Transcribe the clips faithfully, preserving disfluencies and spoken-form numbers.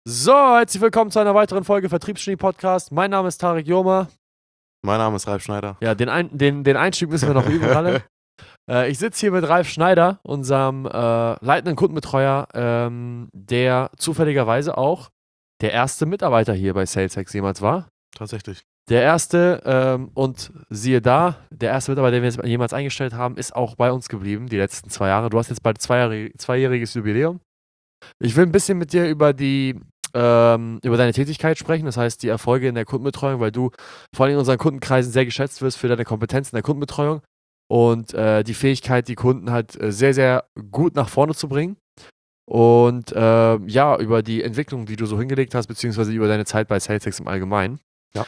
So, herzlich willkommen zu einer weiteren Folge Vertriebsgenie-Podcast. Mein Name ist Tarek Joma. Mein Name ist Ralf Schneider. Ja, den, ein, den, den Einstieg müssen wir noch üben, Ralle. äh, ich sitze hier mit Ralf Schneider, unserem äh, leitenden Kundenbetreuer, ähm, der zufälligerweise auch der erste Mitarbeiter hier bei SalesHacks jemals war. Tatsächlich. Der erste, ähm, und siehe da, der erste Mitarbeiter, den wir jetzt jemals eingestellt haben, ist auch bei uns geblieben, die letzten zwei Jahre. Du hast jetzt bald zweijährig, zweijähriges Jubiläum. Ich will ein bisschen mit dir über die ähm, über deine Tätigkeit sprechen, das heißt die Erfolge in der Kundenbetreuung, weil du vor allem in unseren Kundenkreisen sehr geschätzt wirst für deine Kompetenz in der Kundenbetreuung und äh, die Fähigkeit, die Kunden halt äh, sehr, sehr gut nach vorne zu bringen. Und äh, ja, über die Entwicklung, die du so hingelegt hast, beziehungsweise über deine Zeit bei SalesHacks im Allgemeinen. Ja.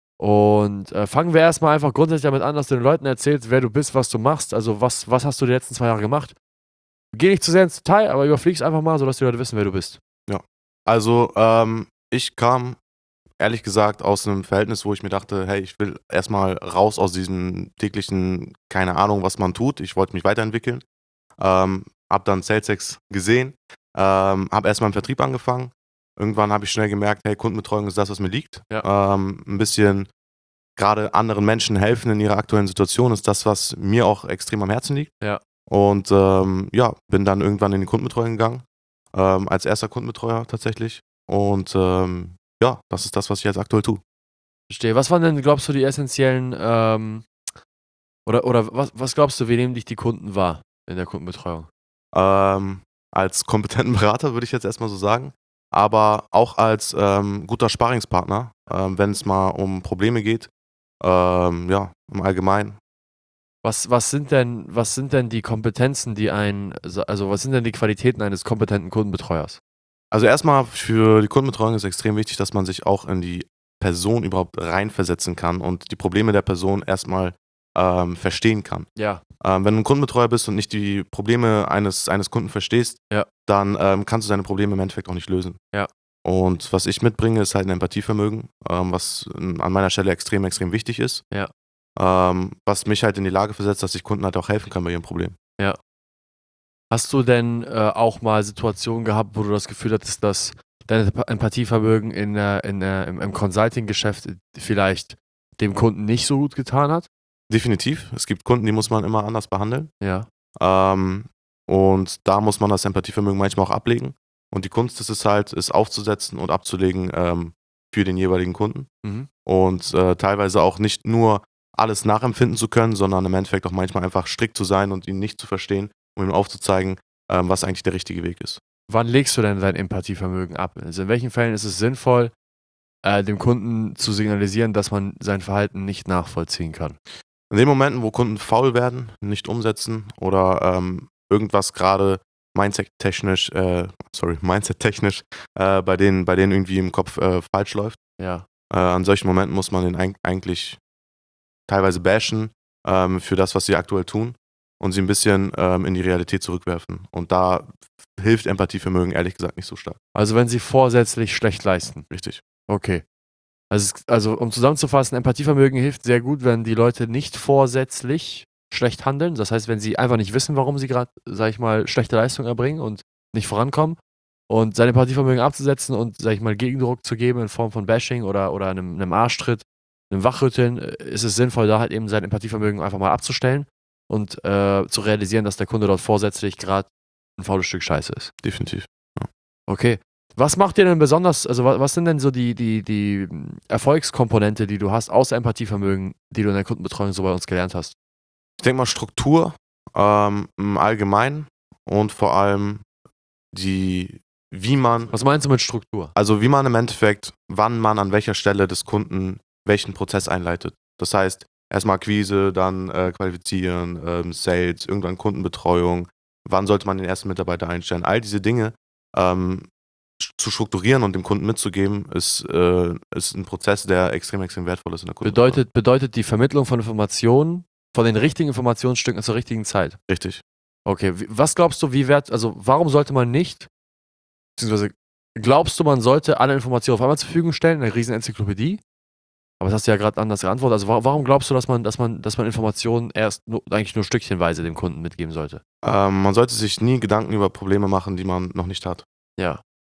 Und äh, fangen wir erstmal einfach grundsätzlich damit an, dass du den Leuten erzählst, wer du bist, was du machst. Also was, was hast du die letzten zwei Jahre gemacht? Geh nicht zu sehr ins Detail, aber überflieg's einfach mal, sodass die Leute wissen, wer du bist. Ja. Also, ähm, ich kam ehrlich gesagt aus einem Verhältnis, wo ich mir dachte, hey, ich will erstmal raus aus diesem täglichen, keine Ahnung, was man tut. Ich wollte mich weiterentwickeln. Ähm, habe dann SalesHacks gesehen, ähm, habe erstmal im Vertrieb angefangen. Irgendwann habe ich schnell gemerkt, hey, Kundenbetreuung ist das, was mir liegt. Ja. Ähm, ein bisschen gerade anderen Menschen helfen in ihrer aktuellen Situation ist das, was mir auch extrem am Herzen liegt. Ja. Und ähm, ja, bin dann irgendwann in die Kundenbetreuung gegangen, ähm, als erster Kundenbetreuer tatsächlich. Und ähm, ja, das ist das, was ich jetzt aktuell tue. Verstehe. Was waren denn, glaubst du, die essentiellen, ähm, oder, oder was, was glaubst du, wie nehmen dich die Kunden wahr in der Kundenbetreuung? Ähm, als kompetenten Berater würde ich jetzt erstmal so sagen, aber auch als ähm, guter Sparringspartner, ähm, wenn es mal um Probleme geht, ähm, ja, im Allgemeinen. Was, was, sind denn, was sind denn die Kompetenzen, die ein, also was sind denn die Qualitäten eines kompetenten Kundenbetreuers? Also erstmal für die Kundenbetreuung ist extrem wichtig, dass man sich auch in die Person überhaupt reinversetzen kann und die Probleme der Person erstmal ähm, verstehen kann. Ja. Ähm, wenn du ein Kundenbetreuer bist und nicht die Probleme eines, eines Kunden verstehst, Ja. dann ähm, kannst du seine Probleme im Endeffekt auch nicht lösen. Ja. Und was ich mitbringe, ist halt ein Empathievermögen, ähm, was ähm, an meiner Stelle extrem, extrem wichtig ist. Ja. Ähm, was mich halt in die Lage versetzt, dass ich Kunden halt auch helfen kann bei ihrem Problem. Ja. Hast du denn äh, auch mal Situationen gehabt, wo du das Gefühl hattest, dass dein Empathievermögen in, äh, in, äh, im, im Consulting-Geschäft vielleicht dem Kunden nicht so gut getan hat? Definitiv. Es gibt Kunden, die muss man immer anders behandeln. Ja. Ähm, und da muss man das Empathievermögen manchmal auch ablegen. Und die Kunst ist es halt, es aufzusetzen und abzulegen ähm, für den jeweiligen Kunden. Mhm. Und äh, teilweise auch nicht nur alles nachempfinden zu können, sondern im Endeffekt auch manchmal einfach strikt zu sein und ihn nicht zu verstehen, um ihm aufzuzeigen, ähm, was eigentlich der richtige Weg ist. Wann legst du denn dein Empathievermögen ab? Also in welchen Fällen ist es sinnvoll, äh, dem Kunden zu signalisieren, dass man sein Verhalten nicht nachvollziehen kann? In den Momenten, wo Kunden faul werden, nicht umsetzen oder ähm, irgendwas gerade mindset-technisch, äh, sorry, mindset-technisch äh, bei denen, bei denen irgendwie im Kopf äh, falsch läuft. Ja. Äh, an solchen Momenten muss man den eig- eigentlich teilweise bashen ähm, für das, was sie aktuell tun und sie ein bisschen ähm, in die Realität zurückwerfen. Und da hilft Empathievermögen ehrlich gesagt nicht so stark. Also wenn sie vorsätzlich schlecht leisten. Richtig. Okay. Also, es, also um zusammenzufassen, Empathievermögen hilft sehr gut, wenn die Leute nicht vorsätzlich schlecht handeln. Das heißt, wenn sie einfach nicht wissen, warum sie gerade, sag ich mal, schlechte Leistung erbringen und nicht vorankommen. Und sein Empathievermögen abzusetzen und, sag ich mal, Gegendruck zu geben in Form von Bashing oder, oder einem, einem Arschtritt, einem Wachrütteln, äh, ist es sinnvoll, da halt eben sein Empathievermögen einfach mal abzustellen und äh, zu realisieren, dass der Kunde dort vorsätzlich gerade ein faules Stück Scheiße ist. Definitiv. Okay. Was macht dir denn besonders, also was, was sind denn so die, die, die mm, Erfolgskomponente, die du hast, außer Empathievermögen, die du in der Kundenbetreuung so bei uns gelernt hast? Ich denke mal Struktur ähm, im Allgemeinen und vor allem die, wie man, Was meinst du mit Struktur? also wie man im Endeffekt, wann man an welcher Stelle des Kunden welchen Prozess einleitet. Das heißt, erstmal Akquise, dann äh, qualifizieren, ähm, Sales, irgendwann Kundenbetreuung, wann sollte man den ersten Mitarbeiter einstellen. All diese Dinge ähm, sch- zu strukturieren und dem Kunden mitzugeben, ist, äh, ist ein Prozess, der extrem, extrem wertvoll ist in der Kundenbetreuung. Bedeutet, bedeutet die Vermittlung von Informationen, von den richtigen Informationsstücken zur richtigen Zeit. Richtig. Okay, wie, was glaubst du, wie wert, also warum sollte man nicht, beziehungsweise glaubst du, man sollte alle Informationen auf einmal zur Verfügung stellen, in einer riesen Enzyklopädie? Aber das hast du ja gerade anders geantwortet. Also wa- warum glaubst du, dass man, dass man, dass man Informationen erst nur, eigentlich nur stückchenweise dem Kunden mitgeben sollte? Ähm, man sollte sich nie Gedanken über Probleme machen, die man noch nicht hat. Ja.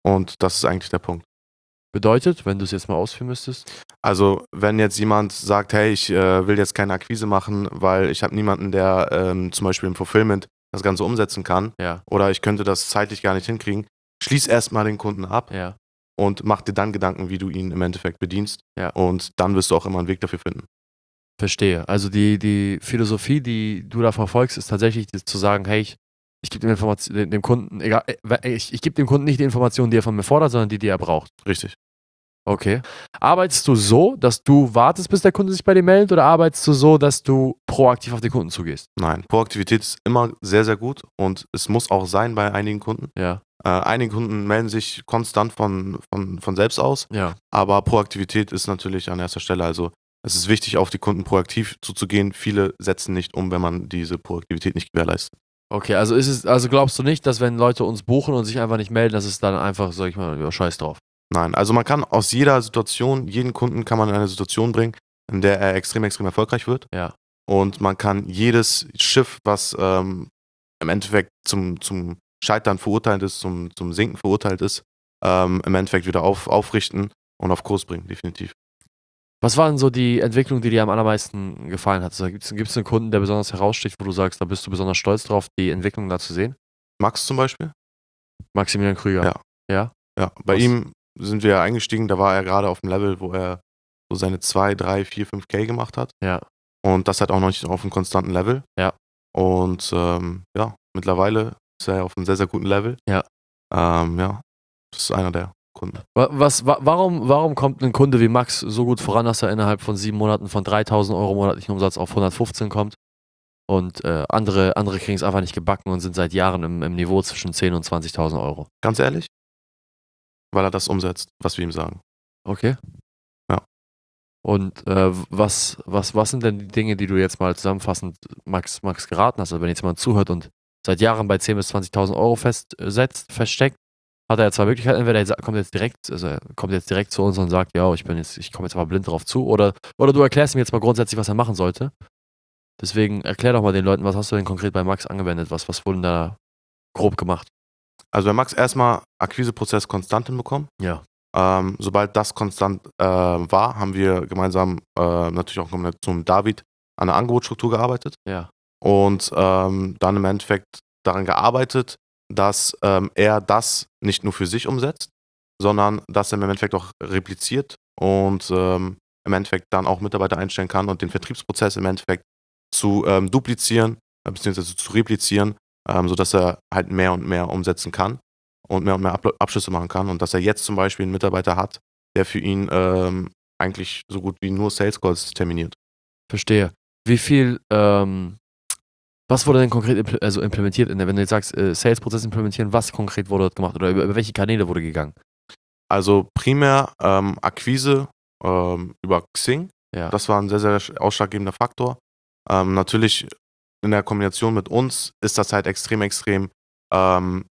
Und das ist eigentlich der Punkt. Bedeutet, wenn du es jetzt mal ausführen müsstest? Also, wenn jetzt jemand sagt, hey, ich äh, will jetzt keine Akquise machen, weil ich habe niemanden, der ähm, zum Beispiel im Fulfillment das Ganze umsetzen kann Ja, oder ich könnte das zeitlich gar nicht hinkriegen, schließ erstmal den Kunden ab ja, und mach dir dann Gedanken, wie du ihn im Endeffekt bedienst. ja. Und dann wirst du auch immer einen Weg dafür finden. Verstehe. Also die, die Philosophie, die du da verfolgst, ist tatsächlich das zu sagen, hey, ich, ich gebe dem, Information, dem dem Kunden, egal, äh, ich, ich gebe dem Kunden nicht die Informationen, die er von mir fordert, sondern die, die er braucht. Richtig. Okay. Arbeitest du so, dass du wartest, bis der Kunde sich bei dir meldet, oder arbeitest du so, dass du proaktiv auf den Kunden zugehst? Nein, Proaktivität ist immer sehr, sehr gut und es muss auch sein bei einigen Kunden. Ja, Äh, einige Kunden melden sich konstant von, von, von selbst aus, ja. aber Proaktivität ist natürlich an erster Stelle. Also es ist wichtig, auf die Kunden proaktiv zuzugehen. Viele setzen nicht um, wenn man diese Proaktivität nicht gewährleistet. Okay, also ist es, also glaubst du nicht, dass wenn Leute uns buchen und sich einfach nicht melden, dass es dann einfach, sag ich mal, ja, scheiß drauf. Nein, also man kann aus jeder Situation, jeden Kunden kann man in eine Situation bringen, in der er extrem, extrem erfolgreich wird. Ja. Und man kann jedes Schiff, was ähm, im Endeffekt zum, zum Scheitern verurteilt ist, zum, zum Sinken verurteilt ist, ähm, im Endeffekt wieder auf, aufrichten und auf Kurs bringen, definitiv. Was war denn so die Entwicklung, die dir am allermeisten gefallen hat? Also, Gibt es einen Kunden, der besonders heraussticht, wo du sagst, da bist du besonders stolz drauf, die Entwicklung da zu sehen? Max zum Beispiel? Maximilian Krüger. Ja. Ja? Ja, bei Was? ihm sind wir eingestiegen, da war er gerade auf dem Level, wo er so seine zwei, drei, vier, fünf K gemacht hat. Ja. Und das halt auch noch nicht auf einem konstanten Level. Ja. Und ähm, ja, mittlerweile ist er auf einem sehr, sehr guten Level. Ja. Ähm, ja, das ist einer der Kunden. Wa- Was, wa- warum, warum kommt ein Kunde wie Max so gut voran, dass er innerhalb von sieben Monaten von dreitausend Euro monatlichen Umsatz auf hundertfünfzehn kommt? Und äh, andere, andere kriegen es einfach nicht gebacken und sind seit Jahren im, im Niveau zwischen zehntausend und zwanzigtausend Euro. Ganz ehrlich, weil er das umsetzt, was wir ihm sagen. Okay. Ja. Und äh, was, was, was sind denn die Dinge, die du jetzt mal zusammenfassend Max, Max geraten hast? Also wenn jetzt jemand zuhört und seit Jahren bei zehntausend bis zwanzigtausend Euro festsetzt, feststeckt, hat er ja zwei Möglichkeiten. Entweder er sa- kommt jetzt direkt, also er kommt jetzt direkt zu uns und sagt, ja, ich bin jetzt, ich komme jetzt aber blind drauf zu, oder, oder du erklärst ihm jetzt mal grundsätzlich, was er machen sollte. Deswegen erklär doch mal den Leuten, was hast du denn konkret bei Max angewendet? Was, was wurde denn da grob gemacht? Also bei Max erstmal Akquiseprozess konstant hinbekommen. Ja. Ähm, sobald das konstant äh, war, haben wir gemeinsam äh, natürlich auch in Kombination mit David an der Angebotsstruktur gearbeitet. Ja. Und ähm, dann im Endeffekt daran gearbeitet, dass ähm, er das nicht nur für sich umsetzt, sondern dass er im Endeffekt auch repliziert und ähm, im Endeffekt dann auch Mitarbeiter einstellen kann und den Vertriebsprozess im Endeffekt zu ähm, duplizieren, äh, beziehungsweise zu replizieren, ähm, sodass er halt mehr und mehr umsetzen kann und mehr und mehr Abl- Abschlüsse machen kann. Und dass er jetzt zum Beispiel einen Mitarbeiter hat, der für ihn ähm, eigentlich so gut wie nur Sales Calls terminiert. Verstehe. Wie viel, ähm, was wurde denn konkret impl also implementiert, in der, wenn du jetzt sagst, äh, Sales-Prozess implementieren, was konkret wurde dort gemacht oder über, über welche Kanäle wurde gegangen? Also primär ähm, Akquise ähm, über Xing. Ja. Das war ein sehr, sehr ausschlaggebender Faktor. Ähm, natürlich in der Kombination mit uns ist das halt extrem, extrem, ähm,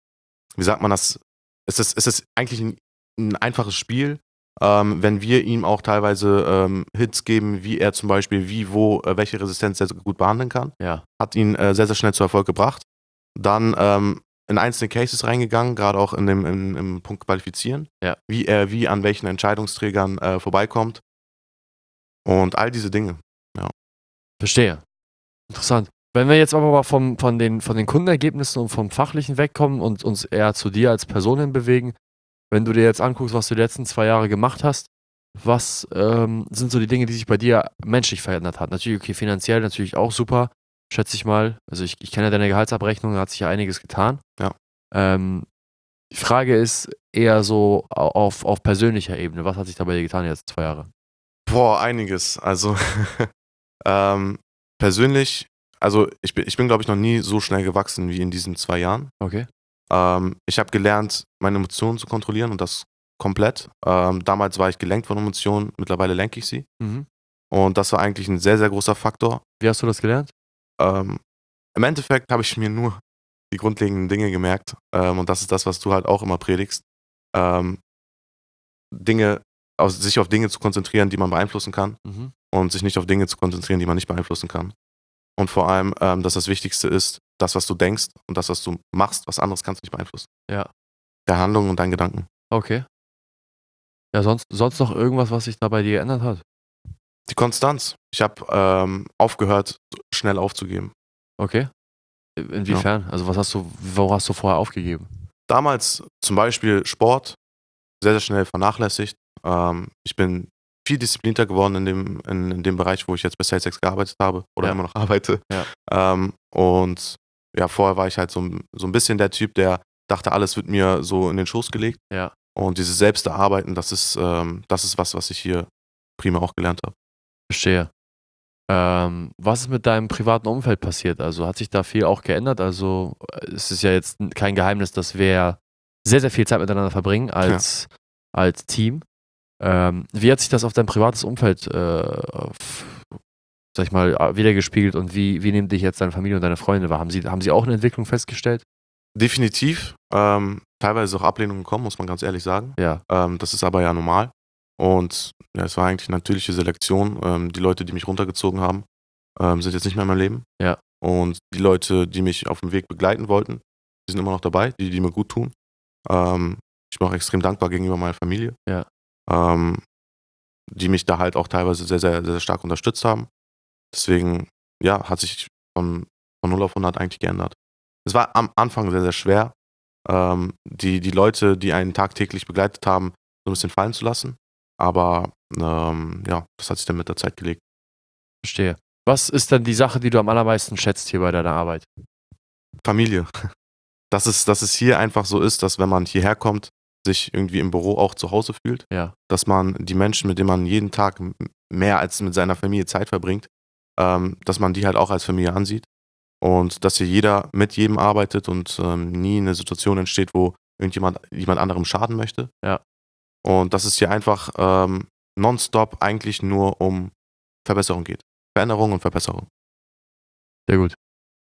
wie sagt man das? Es ist, es ist eigentlich ein, ein einfaches Spiel, ähm, wenn wir ihm auch teilweise ähm, Hits geben, wie er zum Beispiel, wie, wo, äh, welche Resistenz er gut behandeln kann. Ja. Hat ihn äh, sehr, sehr schnell zu Erfolg gebracht. Dann ähm, in einzelne Cases reingegangen, gerade auch in dem, im, im Punkt Qualifizieren, Ja. wie er wie an welchen Entscheidungsträgern äh, vorbeikommt und all diese Dinge. Verstehe. Interessant. Wenn wir jetzt aber mal vom, von, den, von den Kundenergebnissen und vom Fachlichen wegkommen und uns eher zu dir als Person hin bewegen, wenn du dir jetzt anguckst, was du die letzten zwei Jahre gemacht hast, was ähm, sind so die Dinge, die sich bei dir menschlich verändert hat? Natürlich, okay, finanziell natürlich auch super, schätze ich mal. Also ich, ich kenne ja deine Gehaltsabrechnung, da hat sich ja einiges getan. Ja. Ähm, die Frage ist eher so au- auf, auf persönlicher Ebene. Was hat sich da bei dir getan die letzten zwei Jahre? Boah, einiges. Also ähm, persönlich, also ich bin, ich bin glaube ich, noch nie so schnell gewachsen wie in diesen zwei Jahren. Okay. Ähm, ich habe gelernt, meine Emotionen zu kontrollieren und das komplett. Ähm, damals war ich gelenkt von Emotionen, mittlerweile lenke ich sie. Mhm. Und das war eigentlich ein sehr, sehr großer Faktor. Wie hast du das gelernt? Ähm, Im Endeffekt habe ich mir nur die grundlegenden Dinge gemerkt. Ähm, und das ist das, was du halt auch immer predigst. Ähm, Dinge, aus, sich auf Dinge zu konzentrieren, die man beeinflussen kann Mhm. und sich nicht auf Dinge zu konzentrieren, die man nicht beeinflussen kann. Und vor allem, ähm, dass das Wichtigste ist, das, was du denkst und das, was du machst, was anderes kannst du nicht beeinflussen. Ja. der Handlung und deinen Gedanken. Okay. Ja, sonst, sonst noch irgendwas, was sich da bei dir geändert hat? Die Konstanz. Ich habe ähm, aufgehört, schnell aufzugeben. Okay. Inwiefern? Also was hast du, wo hast du vorher aufgegeben? Damals zum Beispiel Sport, sehr, sehr schnell vernachlässigt. Ähm, ich bin viel disziplinierter geworden in dem, in, in dem Bereich, wo ich jetzt bei SalesX gearbeitet habe oder Ja. immer noch arbeite. Ja. Ähm, und ja, vorher war ich halt so, ein- so ein bisschen der Typ, der dachte, alles wird mir so in den Schoß gelegt. Ja. Und dieses Selbsterarbeiten, das ist, ähm, das ist was, was ich hier prima auch gelernt habe. Verstehe. Ähm, was ist mit deinem privaten Umfeld passiert? Also hat sich da viel auch geändert? Also äh, es ist ja jetzt n- kein Geheimnis, dass wir sehr, sehr viel Zeit miteinander verbringen als, als Team. Ähm, wie hat sich das auf dein privates Umfeld, äh, auf, sag ich mal, äh, wiedergespiegelt und wie, wie nehmen dich jetzt deine Familie und deine Freunde wahr? Haben sie, haben sie auch eine Entwicklung festgestellt? Definitiv. Ähm, teilweise auch Ablehnungen gekommen, muss man ganz ehrlich sagen. Ja, Ähm, das ist aber ja normal. Und ja, es war eigentlich eine natürliche Selektion. Ähm, die Leute, die mich runtergezogen haben, ähm, sind jetzt nicht mehr in meinem Leben. Ja. Und die Leute, die mich auf dem Weg begleiten wollten, die sind immer noch dabei, die, die mir gut tun. Ähm, ich bin auch extrem dankbar gegenüber meiner Familie. Ja. Ähm, die mich da halt auch teilweise sehr, sehr, sehr stark unterstützt haben. Deswegen, ja, hat sich von, von null auf hundert eigentlich geändert. Es war am Anfang sehr, sehr schwer, ähm, die, die Leute, die einen tagtäglich begleitet haben, so ein bisschen fallen zu lassen. Aber ähm, ja, das hat sich dann mit der Zeit gelegt. verstehe. Was ist denn die Sache, die du am allermeisten schätzt hier bei deiner Arbeit? Familie. Dass es, dass es hier einfach so ist, dass wenn man hierher kommt, sich irgendwie im Büro auch zu Hause fühlt, Ja, dass man die Menschen, mit denen man jeden Tag m- mehr als mit seiner Familie Zeit verbringt, ähm, dass man die halt auch als Familie ansieht und dass hier jeder mit jedem arbeitet und ähm, nie eine Situation entsteht, wo irgendjemand jemand anderem schaden möchte. Ja. Und dass es hier einfach ähm, nonstop eigentlich nur um Verbesserung geht. Veränderung und Verbesserung. sehr gut.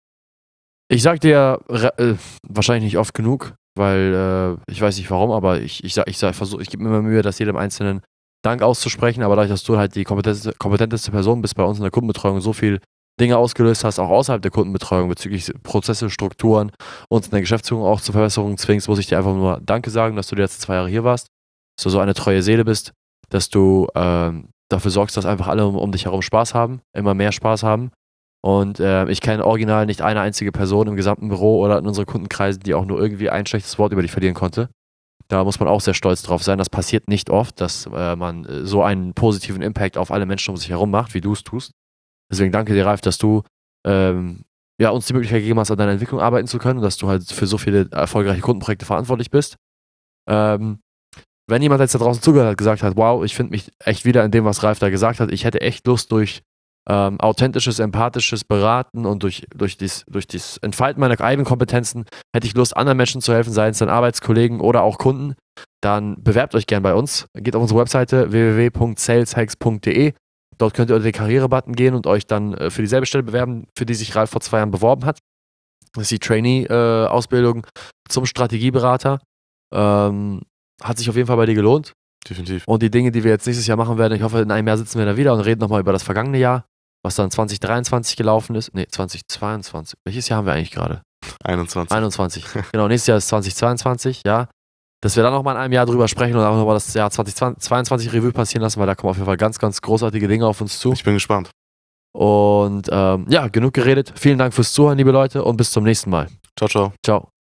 Ich sag dir re- äh, wahrscheinlich nicht oft genug, weil äh, ich weiß nicht warum, aber ich, ich sag, ich sag, versuch, ich gebe mir immer Mühe, das jedem Einzelnen Dank auszusprechen, aber dadurch, dass du halt die kompetenteste, kompetenteste Person bist bei uns in der Kundenbetreuung, so viel Dinge ausgelöst hast, auch außerhalb der Kundenbetreuung bezüglich Prozesse, Strukturen, uns in der Geschäftsführung auch zur Verbesserung zwingst, muss ich dir einfach nur Danke sagen, dass du die letzten zwei Jahre hier warst, dass du so eine treue Seele bist, dass du ähm, dafür sorgst, dass einfach alle um, um dich herum Spaß haben, immer mehr Spaß haben. Und äh, ich kenne original nicht eine einzige Person im gesamten Büro oder in unseren Kundenkreisen, die auch nur irgendwie ein schlechtes Wort über dich verlieren konnte. Da muss man auch sehr stolz drauf sein. Das passiert nicht oft, dass äh, man äh, so einen positiven Impact auf alle Menschen um sich herum macht, wie du es tust. Deswegen danke dir, Ralf, dass du ähm, ja, uns die Möglichkeit gegeben hast, an deiner Entwicklung arbeiten zu können und dass du halt für so viele erfolgreiche Kundenprojekte verantwortlich bist. Ähm, wenn jemand jetzt da draußen zugehört hat, gesagt hat, wow, ich finde mich echt wieder in dem, was Ralf da gesagt hat, ich hätte echt Lust durch ähm, authentisches, empathisches Beraten und durch, durch, dies, durch das Entfalten meiner eigenen Kompetenzen hätte ich Lust, anderen Menschen zu helfen, seien es dann Arbeitskollegen oder auch Kunden, dann bewerbt euch gern bei uns. Geht auf unsere Webseite w w w punkt saleshacks punkt d e. Dort könnt ihr unter den Karriere-Button gehen und euch dann äh, für dieselbe Stelle bewerben, für die sich Ralf vor zwei Jahren beworben hat. Das ist die Trainee-Ausbildung zum Strategieberater. Ähm, hat sich auf jeden Fall bei dir gelohnt. Definitiv. Und die Dinge, die wir jetzt nächstes Jahr machen werden, ich hoffe, in einem Jahr sitzen wir da wieder und reden nochmal über das vergangene Jahr, was dann zwanzig dreiundzwanzig gelaufen ist. Nee, zwanzig zweiundzwanzig. Welches Jahr haben wir eigentlich gerade? einundzwanzig. einundzwanzig. Genau, nächstes Jahr ist zwanzig zweiundzwanzig, ja. Dass wir dann nochmal in einem Jahr drüber sprechen und auch nochmal das Jahr zwanzig zweiundzwanzig Revue passieren lassen, weil da kommen auf jeden Fall ganz, ganz großartige Dinge auf uns zu. Ich bin gespannt. Und ähm, ja, genug geredet. Vielen Dank fürs Zuhören, liebe Leute, und bis zum nächsten Mal. Ciao, ciao. Ciao.